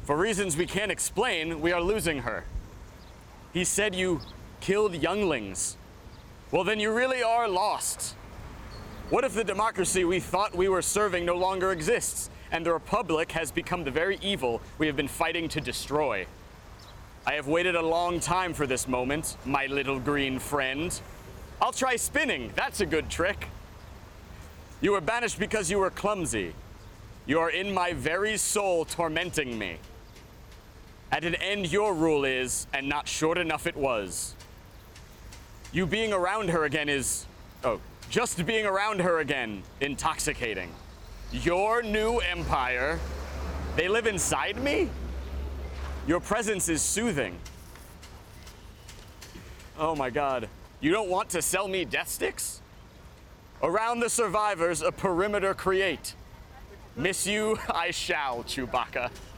For reasons we can't explain, we are losing her. He said you killed younglings. Well, then you really are lost. What if the democracy we thought we were serving no longer exists, and the Republic has become the very evil we have been fighting to destroy? I have waited a long time for this moment, my little green friend. I'll try spinning, that's a good trick. You were banished because you were clumsy. You are in my very soul tormenting me. At an end your rule is, and not short enough it was. You being around her again is, just being around her again, intoxicating. Your new empire, they live inside me? Your presence is soothing. Oh my God, you don't want to sell me death sticks? Around the survivors, a perimeter create. Miss you, I shall, Chewbacca.